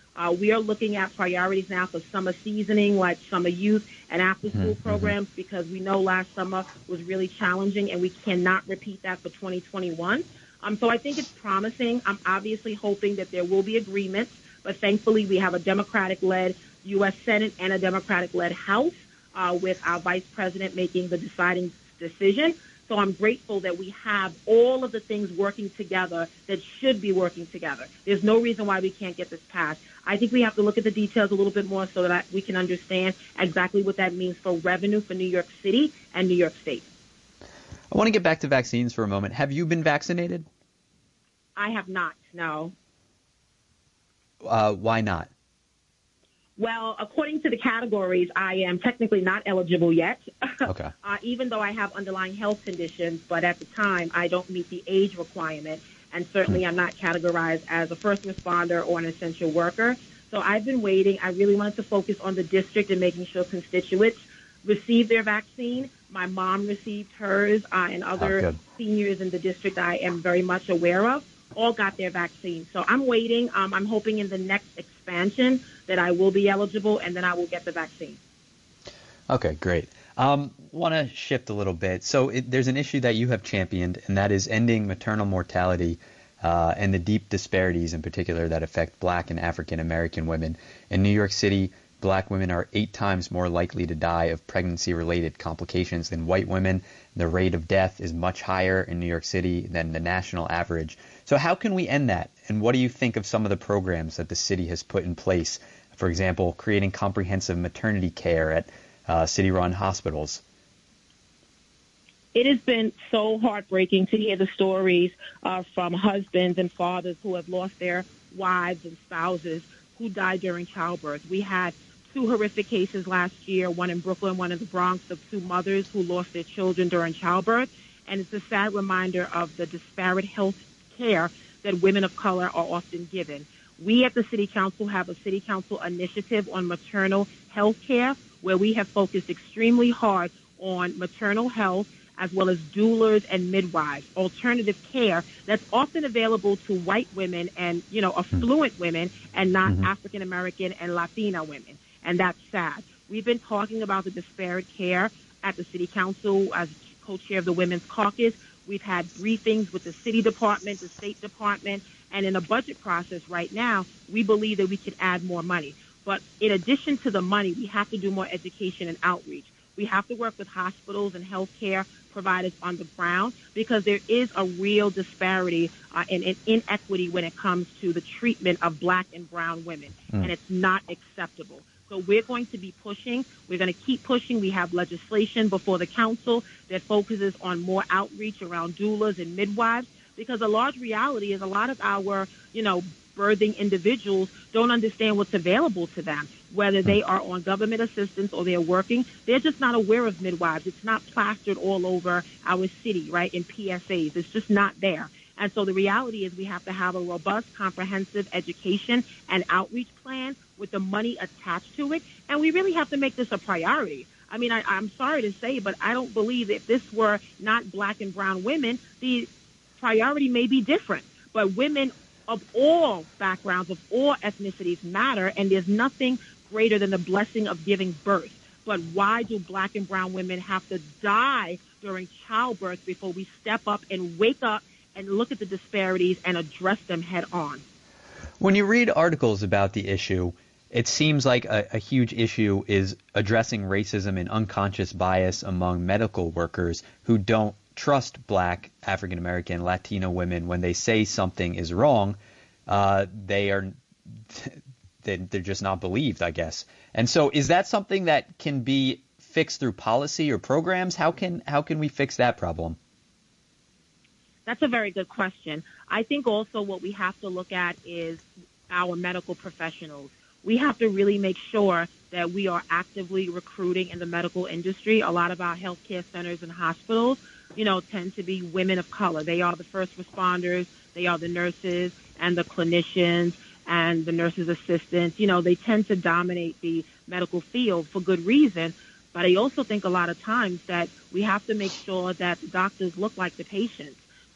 Uh, we are looking at priorities now for summer seasoning, like summer youth and after-school mm-hmm. programs, because we know last summer was really challenging, and we cannot repeat that for twenty twenty-one. Um, so I think it's promising. I'm obviously hoping that there will be agreements, but thankfully we have a Democratic-led U S Senate and a Democratic-led House, uh, with our Vice President making the deciding decision. So I'm grateful that we have all of the things working together that should be working together. There's no reason why we can't get this passed. I think we have to look at the details a little bit more so that we can understand exactly what that means for revenue for New York City and New York State. I want to get back to vaccines for a moment. Have you been vaccinated? I have not, no. Uh, why not? Well, according to the categories, I am technically not eligible yet, Okay. uh, even though I have underlying health conditions. But at the time, I don't meet the age requirement, and certainly I'm not categorized as a first responder or an essential worker. So I've been waiting. I really wanted to focus on the district and making sure constituents receive their vaccine. My mom received hers, uh, and other Oh, seniors in the district I am very much aware of all got their vaccine. So I'm waiting. Um, I'm hoping in the next expansion that I will be eligible, and then I will get the vaccine. Okay, great. Um, want to shift a little bit. So it, there's an issue that you have championed, and that is ending maternal mortality uh, and the deep disparities in particular that affect Black and African American women. In New York City, Black women are eight times more likely to die of pregnancy-related complications than white women. The rate of death is much higher in New York City than the national average. So how can we end that? And what do you think of some of the programs that the city has put in place? For example, creating comprehensive maternity care at uh, city-run hospitals. It has been so heartbreaking to hear the stories uh, from husbands and fathers who have lost their wives and spouses who died during childbirth. We had two horrific cases last year, one in Brooklyn, one in the Bronx, of two mothers who lost their children during childbirth. And it's a sad reminder of the disparate health care that women of color are often given. We at the City Council have a City Council initiative on maternal health care, where we have focused extremely hard on maternal health, as well as doulas and midwives, alternative care that's often available to white women and, you know, affluent women, and not mm-hmm. African American and Latina women. And that's sad. We've been talking about the disparate care at the City Council as co-chair of the Women's Caucus. We've had briefings with the City Department, the State Department, and in a budget process right now, we believe that we could add more money. But in addition to the money, we have to do more education and outreach. We have to work with hospitals and healthcare providers on the ground, because there is a real disparity uh, and, and inequity when it comes to the treatment of Black and brown women, mm. and it's not acceptable. So we're going to be pushing. We're going to keep pushing. We have legislation before the council that focuses on more outreach around doulas and midwives, because a large reality is a lot of our, you know, birthing individuals don't understand what's available to them, whether they are on government assistance or they're working. They're just not aware of midwives. It's not plastered all over our city, right, in P S As. It's just not there. And so the reality is we have to have a robust, comprehensive education and outreach plan with the money attached to it. And we really have to make this a priority. I mean, I, I'm sorry to say, but I don't believe if this were not Black and brown women, the priority may be different. But women of all backgrounds, of all ethnicities matter, and there's nothing greater than the blessing of giving birth. But why do Black and brown women have to die during childbirth before we step up and wake up and look at the disparities and address them head on? When you read articles about the issue, it seems like a, a huge issue is addressing racism and unconscious bias among medical workers who don't trust Black, African American, Latino women. When they say something is wrong, uh, they are they're just not believed, I guess. And so, is that something that can be fixed through policy or programs? How can how can we fix that problem? That's a very good question. I think also what we have to look at is our medical professionals. We have to really make sure that we are actively recruiting in the medical industry. A lot of our healthcare centers and hospitals, you know, tend to be women of color. They are the first responders. They are the nurses and the clinicians and the nurses' assistants. You know, they tend to dominate the medical field for good reason. But I also think a lot of times that we have to make sure that the doctors look like the patients.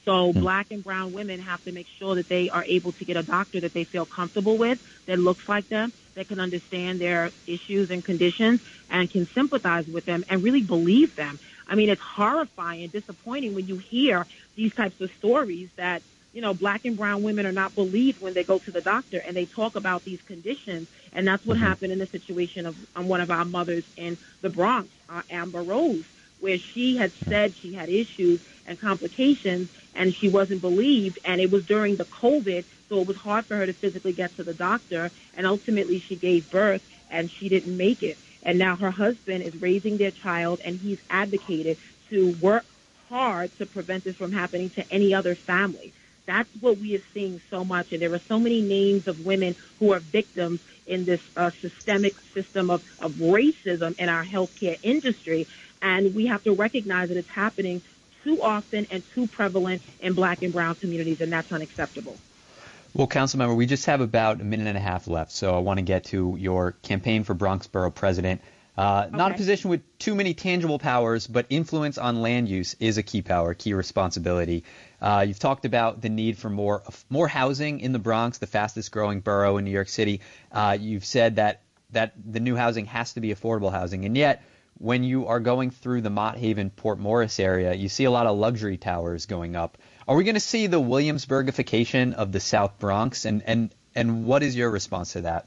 So mm-hmm. black and brown women have to make sure that they are able to get a doctor that they feel comfortable with, that looks like them, that can understand their issues and conditions and can sympathize with them and really believe them. I mean, it's horrifying and disappointing when you hear these types of stories that, you know, black and brown women are not believed when they go to the doctor and they talk about these conditions. And that's what mm-hmm. happened in the situation of um, one of our mothers in the Bronx, uh, Amber Rose, where she had said she had issues and complications and she wasn't believed. And it was during the COVID, so it was hard for her to physically get to the doctor. And ultimately she gave birth and she didn't make it. And now her husband is raising their child, and he's advocated to work hard to prevent this from happening to any other family. That's what we are seeing so much. And there are so many names of women who are victims in this uh, systemic system of, of racism in our healthcare industry. And we have to recognize that it's happening too often and too prevalent in black and brown communities, and that's unacceptable. Well, Councilmember, we just have about a minute and a half left, so I want to get to your campaign for Bronx Borough President. Uh, okay. Not a position with too many tangible powers, but influence on land use is a key power, key responsibility. Uh, you've talked about the need for more more housing in the Bronx, the fastest growing borough in New York City. Uh, you've said that, that the new housing has to be affordable housing, and yet when you are going through the Mott Haven, Port Morris area, you see a lot of luxury towers going up. Are we going to see the Williamsburgification of the South Bronx, and, and, and what is your response to that?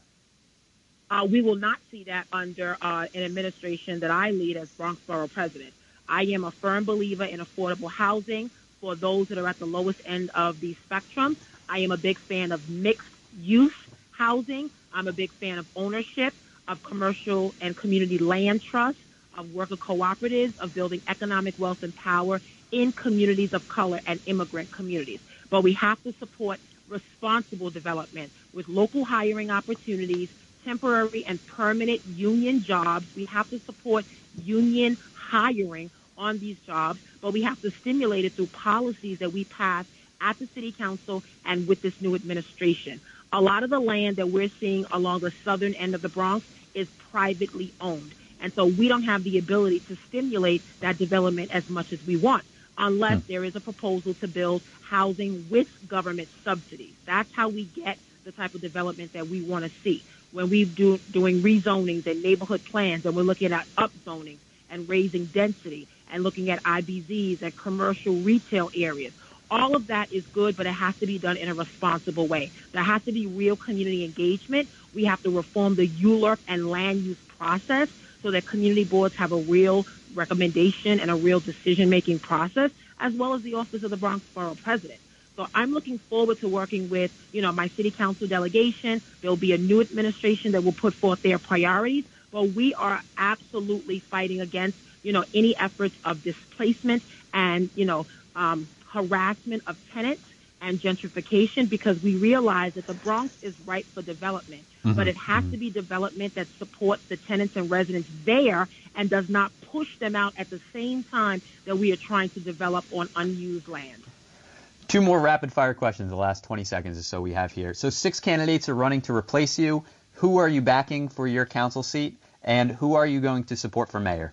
Uh, we will not see that under uh, an administration that I lead as Bronx Borough President. I am a firm believer in affordable housing for those that are at the lowest end of the spectrum. I am a big fan of mixed-use housing. I'm a big fan of ownership, of commercial and community land trusts, of worker cooperatives, of building economic wealth and power in communities of color and immigrant communities. But we have to support responsible development with local hiring opportunities, temporary and permanent union jobs. We have to support union hiring on these jobs, but we have to stimulate it through policies that we pass at the City Council and with this new administration. A lot of the land that we're seeing along the southern end of the Bronx is privately owned. And so we don't have the ability to stimulate that development as much as we want, unless there is a proposal to build housing with government subsidies. That's how we get the type of development that we want to see. When we're do, doing rezonings and neighborhood plans, and we're looking at upzoning and raising density and looking at I B Zs and commercial retail areas. All of that is good, but it has to be done in a responsible way. There has to be real community engagement. We have to reform the U L U R P and land use process so that community boards have a real recommendation and a real decision-making process, as well as the Office of the Bronx Borough President. So I'm looking forward to working with, you know, my city council delegation. There'll be a new administration that will put forth their priorities, but we are absolutely fighting against, you know, any efforts of displacement and, you know, um, harassment of tenants and gentrification, because we realize that the Bronx is ripe for development, mm-hmm. but it has mm-hmm. to be development that supports the tenants and residents there and does not push them out at the same time that we are trying to develop on unused land. Two more rapid-fire questions, the last twenty seconds or so we have here. So six candidates are running to replace you. Who are you backing for your council seat, and who are you going to support for mayor?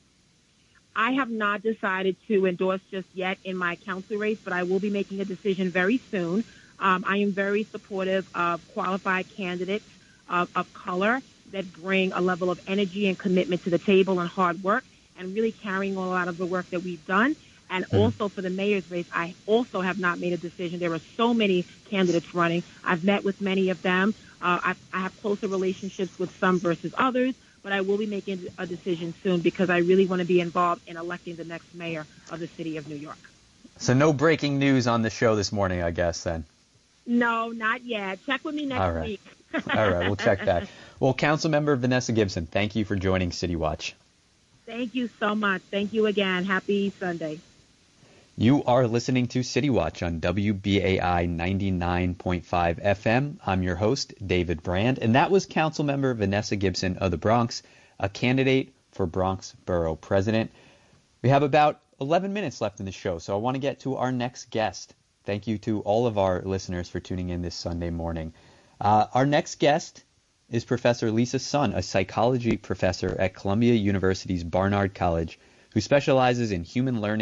I have not decided to endorse just yet in my council race, but I will be making a decision very soon. Um, I am very supportive of qualified candidates of, of color that bring a level of energy and commitment to the table and hard work, and really carrying on a lot of the work that we've done. And mm-hmm. also for the mayor's race, I also have not made a decision. There are so many candidates running. I've met with many of them. Uh, I, I have closer relationships with some versus others, but I will be making a decision soon because I really want to be involved in electing the next mayor of the city of New York. So no breaking news on the show this morning, I guess, then? No, not yet. Check with me next All right. week. All right, we'll check back. Well, Councilmember Vanessa Gibson, thank you for joining City Watch. Thank you so much. Thank you again. Happy Sunday. You are listening to City Watch on W B A I ninety-nine point five F M. I'm your host, David Brand, and that was Councilmember Vanessa Gibson of the Bronx, a candidate for Bronx Borough President. We have about eleven minutes left in the show, so I want to get to our next guest. Thank you to all of our listeners for tuning in this Sunday morning. Uh, our next guest is Professor Lisa Sun, a psychology professor at Columbia University's Barnard College, who specializes in human learning,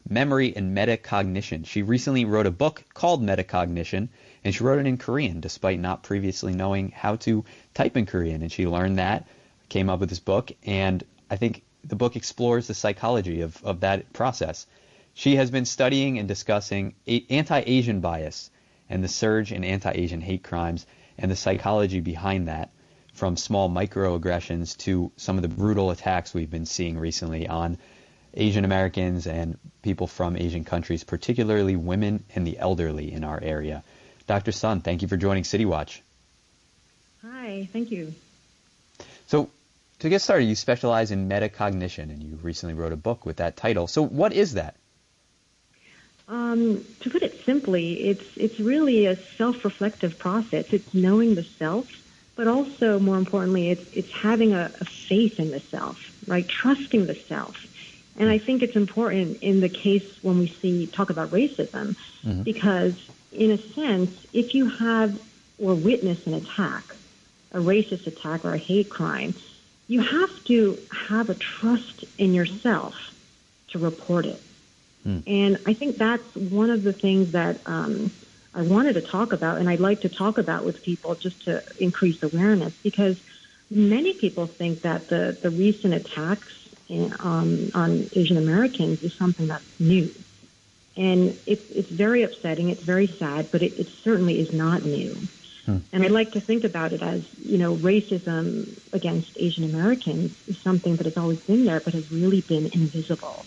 memory, and metacognition. She recently wrote a book called Metacognition, and she wrote it in Korean despite not previously knowing how to type in Korean. And she learned that, came up with this book, and I think the book explores the psychology of, of that process. She has been studying and discussing anti-Asian bias and the surge in anti-Asian hate crimes and the psychology behind that, from small microaggressions to some of the brutal attacks we've been seeing recently on Asian Americans and people from Asian countries, particularly women and the elderly in our area. Doctor Sun, thank you for joining City Watch. Hi, thank you. So to get started, you specialize in metacognition, and you recently wrote a book with that title. So what is that? Um, to put it simply, it's it's really a self-reflective process. It's knowing the self, but also, more importantly, it's it's having a, a faith in the self, right? Trusting the self. And I think it's important in the case when we see talk about racism, mm-hmm. because in a sense, if you have or witness an attack, a racist attack or a hate crime, you have to have a trust in yourself to report it. Mm. And I think that's one of the things that um, I wanted to talk about, and I'd like to talk about with people just to increase awareness, because many people think that the, the recent attacks in, um, on Asian Americans is something that's new. And it's, it's very upsetting, it's very sad, but it, it certainly is not new. Hmm. And I like to think about it as, you know, racism against Asian Americans is something that has always been there, but has really been invisible.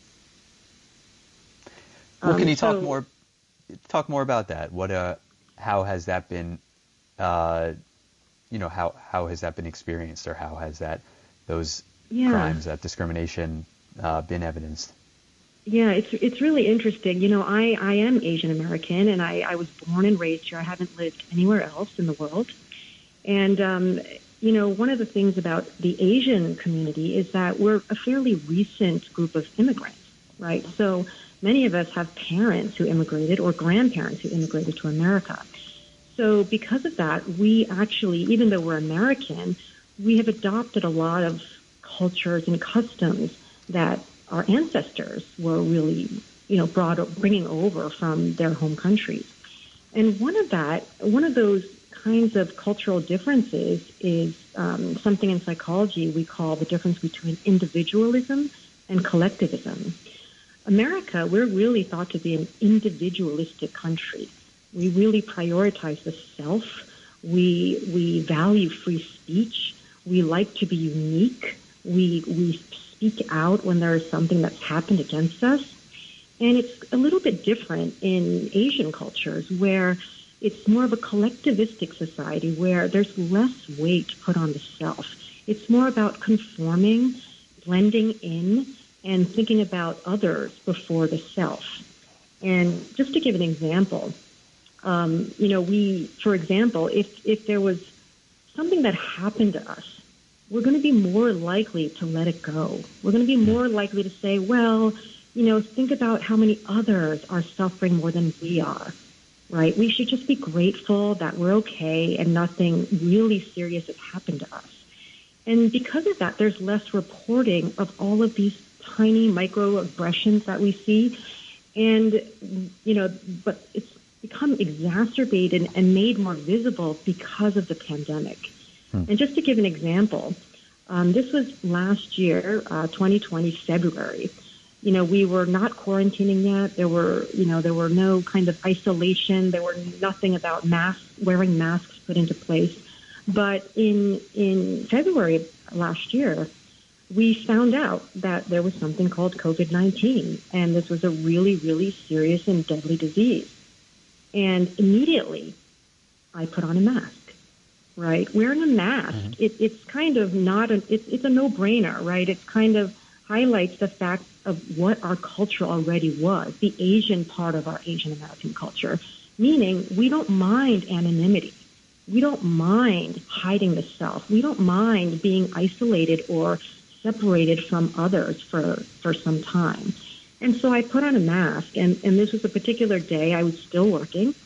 Well, can um, you talk so, more talk more about that? What, uh, how has that been, uh, you know, how how has that been experienced, or how has that those yeah. crimes, that discrimination, uh, been evidenced? Yeah, it's it's really interesting. You know, I, I am Asian American, and I, I was born and raised here. I haven't lived anywhere else in the world. And, um, you know, one of the things about the Asian community is that we're a fairly recent group of immigrants, right? So many of us have parents who immigrated or grandparents who immigrated to America. So because of that, we actually, even though we're American, we have adopted a lot of cultures and customs that our ancestors were really, you know, brought bringing over from their home countries. And one of that, one of those kinds of cultural differences is um, something in psychology we call the difference between individualism and collectivism. America, we're really thought to be an individualistic country. We really prioritize the self. We we value free speech. We like to be unique. We we speak out when there is something that's happened against us. And it's a little bit different in Asian cultures, where it's more of a collectivistic society where there's less weight put on the self. It's more about conforming, blending in, and thinking about others before the self. And just to give an example, um, you know, we, for example, if, if there was something that happened to us, we're going to be more likely to let it go. We're going to be more likely to say, well, you know, think about how many others are suffering more than we are, right? We should just be grateful that we're okay and nothing really serious has happened to us. And because of that, there's less reporting of all of these tiny microaggressions that we see. And, you know, but it's become exacerbated and made more visible because of the pandemic. And just to give an example, um, this was last year, uh, twenty twenty, February. You know, we were not quarantining yet. There were, you know, there were no kind of isolation. There were nothing about masks, wearing masks put into place. But in in February last year, we found out that there was something called COVID nineteen, and this was a really, really serious and deadly disease. And immediately, I put on a mask. Right, wearing a mask, mm-hmm. it, it's kind of not a, it, it's a no-brainer, right? It kind of highlights the fact of what our culture already was, the Asian part of our Asian American culture, meaning we don't mind anonymity. We don't mind hiding the self. We don't mind being isolated or separated from others for, for some time. And so I put on a mask, and, and this was a particular day I was still working.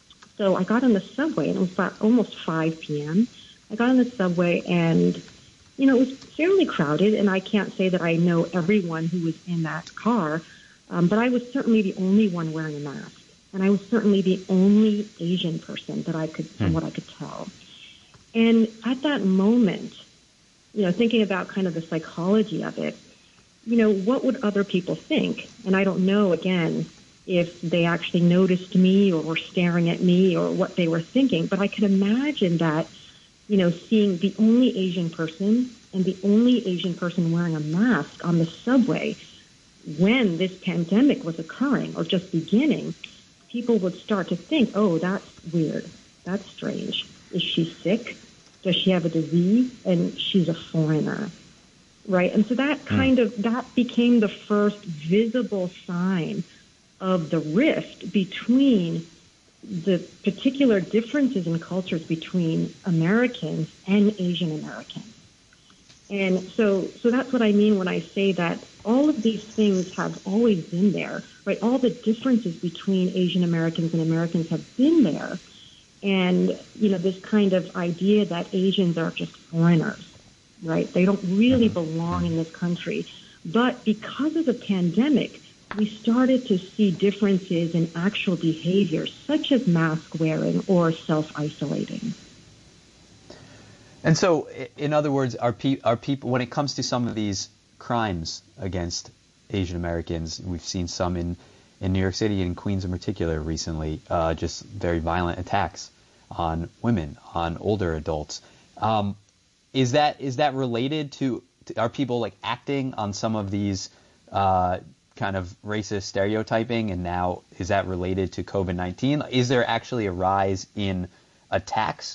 So I got on the subway, and it was about almost five p.m. I got on the subway, and, you know, it was fairly crowded, and I can't say that I know everyone who was in that car, Um, but I was certainly the only one wearing a mask. And I was certainly the only Asian person that I could, from mm. what I could tell. And at that moment, you know, thinking about kind of the psychology of it, you know, what would other people think? And I don't know, again, if they actually noticed me or were staring at me or what they were thinking. But I could imagine that, you know, seeing the only Asian person and the only Asian person wearing a mask on the subway when this pandemic was occurring or just beginning, people would start to think, oh, that's weird. That's strange. Is she sick? Does she have a disease? And she's a foreigner, right? And so that kind mm. of, that became the first visible sign of the rift between the particular differences in cultures between Americans and Asian Americans. And so, so that's what I mean when I say that all of these things have always been there, right? All the differences between Asian Americans and Americans have been there. And, you know, this kind of idea that Asians are just foreigners, right? They don't really belong in this country. But because of the pandemic, we started to see differences in actual behaviors, such as mask wearing or self-isolating. And so, in other words, are, pe- are people, when it comes to some of these crimes against Asian Americans, we've seen some in, in New York City and Queens in particular recently, uh, just very violent attacks on women, on older adults. Um, is that is that related to, to, are people like acting on some of these uh, kind of racist stereotyping, and now is that related to COVID nineteen? Is there actually a rise in attacks?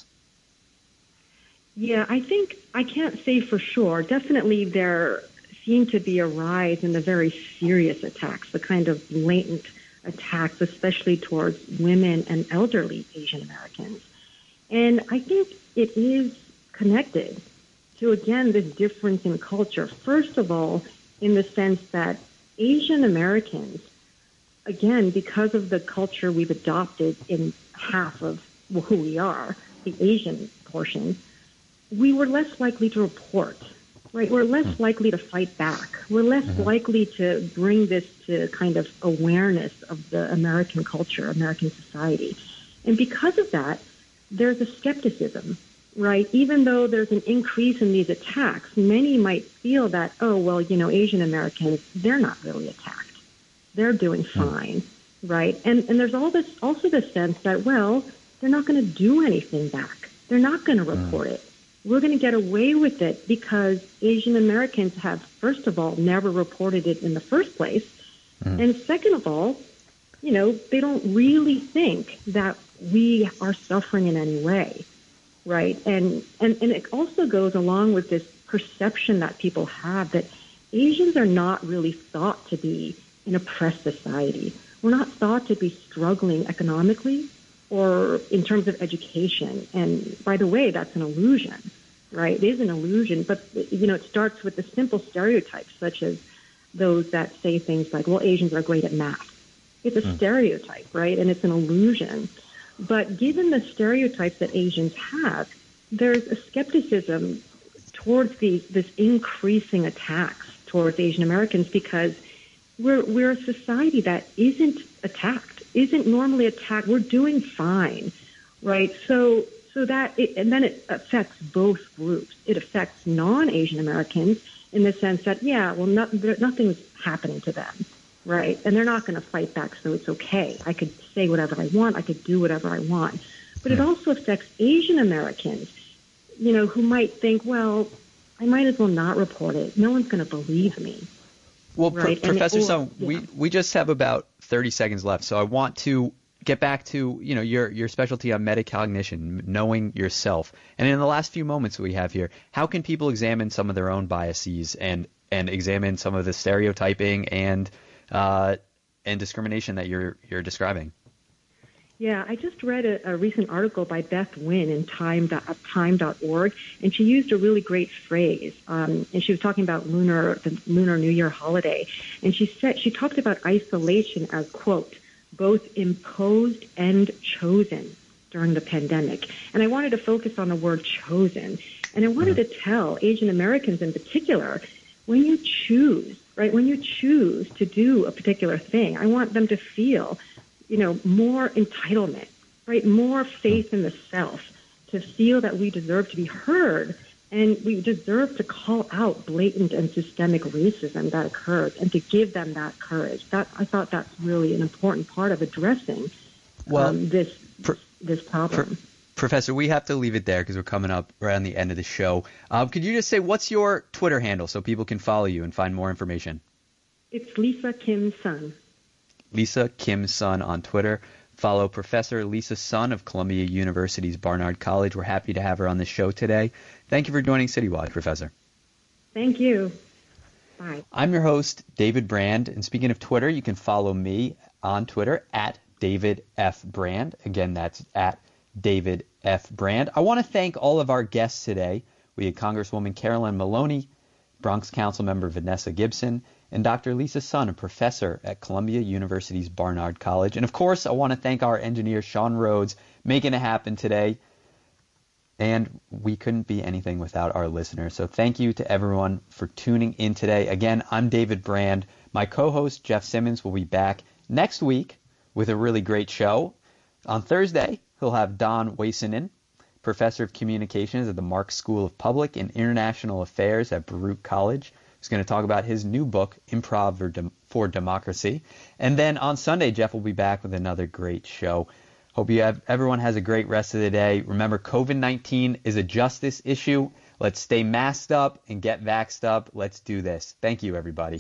Yeah, I think, I can't say for sure. Definitely there seemed to be a rise in the very serious attacks, the kind of blatant attacks, especially towards women and elderly Asian Americans. And I think it is connected to, again, this difference in culture. First of all, in the sense that Asian Americans, again, because of the culture we've adopted in half of who we are, the Asian portion, we were less likely to report, right? We're less mm. likely to fight back. We're less mm-hmm. likely to bring this to kind of awareness of the American culture, American society. And because of that, there's a skepticism, right? Even though there's an increase in these attacks, many might feel that, oh, well, you know, Asian Americans, they're not really attacked. They're doing fine, mm. right? And and there's all this also the sense that, well, they're not going to do anything back. They're not going to report mm. it. We're going to get away with it because Asian Americans have, first of all, never reported it in the first place. Mm. And second of all, you know, they don't really think that we are suffering in any way, right? And, and, and it also goes along with this perception that people have that Asians are not really thought to be an oppressed society. We're not thought to be struggling economically or in terms of education. And by the way, that's an illusion, right? It is an illusion, but, you know, it starts with the simple stereotypes, such as those that say things like, well, Asians are great at math. It's a mm. stereotype, right? And it's an illusion. But given the stereotypes that Asians have, there's a skepticism towards these, this increasing attacks towards Asian Americans because we're, we're a society that isn't attacked, isn't normally attacked. We're doing fine, right? So, so that, it, and then it affects both groups. It affects non-Asian Americans in the sense that, yeah, well, not, nothing's happening to them, right? And they're not going to fight back, so it's okay. I could say whatever I want. I could do whatever I want. But it also affects Asian Americans, you know, who might think, well, I might as well not report it. No one's going to believe me. Well, right? Pro- Professor Sung, yeah. we, we just have about thirty seconds left, so I want to get back to, you know, your your specialty on metacognition, knowing yourself. And in the last few moments we have here, how can people examine some of their own biases and and examine some of the stereotyping and uh, and discrimination that you're you're describing? Yeah, I just read a, a recent article by Beth Wynn in time at time dot org, and she used a really great phrase. Um, and she was talking about lunar the Lunar New Year holiday, and she said she talked about isolation as, quote, both imposed and chosen during the pandemic. And I wanted to focus on the word chosen, and I wanted to tell Asian Americans in particular, when you choose right? When you choose to do a particular thing, I want them to feel, you know, more entitlement, right? More faith in the self, to feel that we deserve to be heard and we deserve to call out blatant and systemic racism that occurs and to give them that courage. That I thought that's really an important part of addressing well, um, this pr- this problem. Pr- Professor, we have to leave it there because we're coming up right on the end of the show. Um, could you just say what's your Twitter handle so people can follow you and find more information? It's Lisa Kim Sun. Lisa Kim Sun on Twitter. Follow Professor Lisa Sun of Columbia University's Barnard College. We're happy to have her on the show today. Thank you for joining City Watch, Professor. Thank you. Bye. I'm your host, David Brand. And speaking of Twitter, you can follow me on Twitter at David F. Brand. Again, that's at David F. Brand. I want to thank all of our guests today. We had Congresswoman Carolyn Maloney, Bronx Council Member Vanessa Gibson, and Doctor Lisa Sun, a professor at Columbia University's Barnard College. And of course, I want to thank our engineer, Sean Rhodes, making it happen today. And we couldn't be anything without our listeners. So thank you to everyone for tuning in today. Again, I'm David Brand. My co-host, Jeff Simmons, will be back next week with a really great show. On Thursday, he'll have Don Waisinen, professor of communications at the Marx School of Public and International Affairs at Baruch College. He's going to talk about his new book, Improv for, Dem- for Democracy. And then on Sunday, Jeff will be back with another great show. Hope you have everyone has a great rest of the day. Remember, COVID nineteen is a justice issue. Let's stay masked up and get vaxxed up. Let's do this. Thank you, everybody.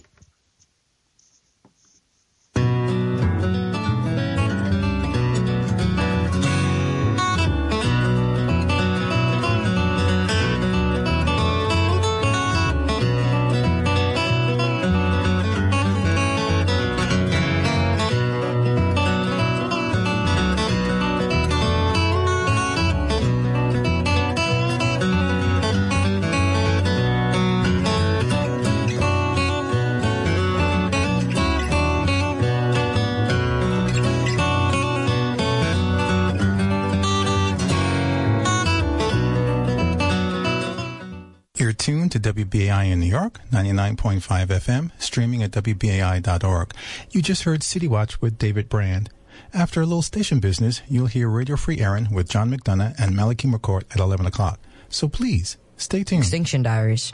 Tuned to W B A I in New York, ninety-nine point five F M, streaming at W B A I dot org. You just heard City Watch with David Brand. After a little station business, you'll hear Radio Free Aaron with John McDonough and Malachi McCourt at eleven o'clock. So please, stay tuned. Extinction Diaries.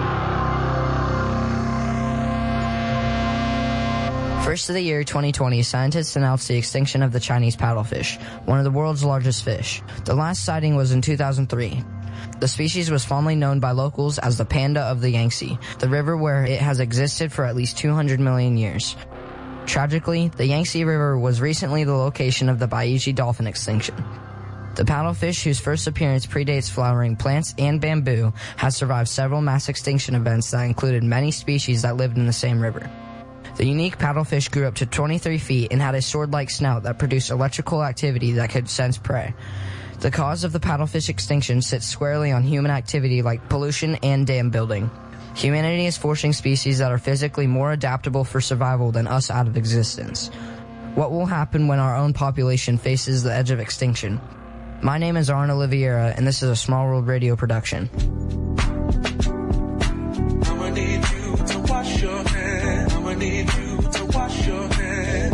First of the year twenty twenty, scientists announced the extinction of the Chinese paddlefish, one of the world's largest fish. The last sighting was in two thousand three. The species was fondly known by locals as the panda of the Yangtze, the river where it has existed for at least two hundred million years. Tragically, the Yangtze River was recently the location of the Baiji dolphin extinction. The paddlefish, whose first appearance predates flowering plants and bamboo, has survived several mass extinction events that included many species that lived in the same river. The unique paddlefish grew up to twenty-three feet and had a sword-like snout that produced electrical activity that could sense prey. The cause of the paddlefish extinction sits squarely on human activity like pollution and dam building. Humanity is forcing species that are physically more adaptable for survival than us out of existence. What will happen when our own population faces the edge of extinction? My name is Arna Oliveira, and this is a Small World Radio production. I'ma need you to wash your hands. I'ma need you to wash your hands.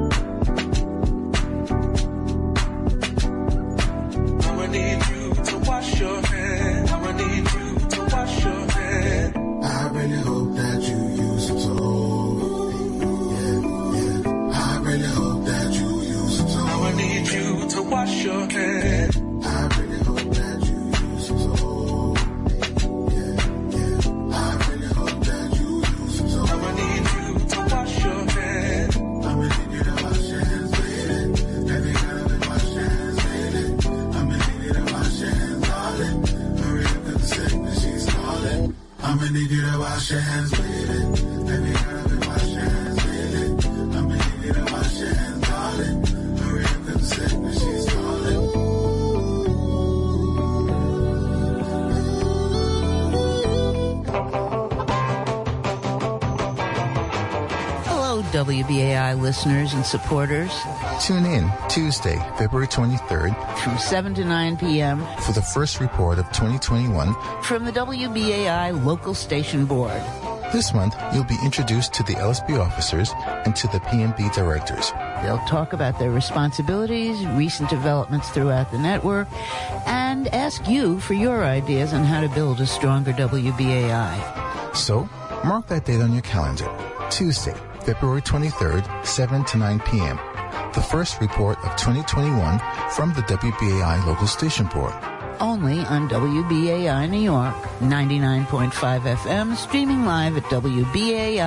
I'ma need you to wash your hands. I'ma need you to wash your hands. I really hope that you use some soap. Yeah, yeah. I really hope that you use some soap. I'ma need you to wash your hands. I really hope that you use some soap. Yeah, yeah. I really hope that you use some soap. I'ma need you to wash your hands. I'ma need you to wash your hands, baby. Every time I wash your hands, baby. I'ma need you to wash your hands, darling. Hurry up and sickness, she's calling. I'ma need you to wash your hands, baby. Every time I wash your hands, baby. I'ma need you to wash your hands, darling. Hurry up and sickness, she's calling. W B A I listeners and supporters. Tune in Tuesday, February twenty-third from seven to nine p.m. for the first report of twenty twenty-one from the W B A I local station board. This month, you'll be introduced to the L S B officers and to the P M B directors. They'll talk about their responsibilities, recent developments throughout the network, and ask you for your ideas on how to build a stronger W B A I. So, mark that date on your calendar. Tuesday, February twenty-third, seven to nine p.m. The first report of twenty twenty-one from the W B A I local station board. Only on W B A I New York, ninety-nine point five F M, streaming live at W B A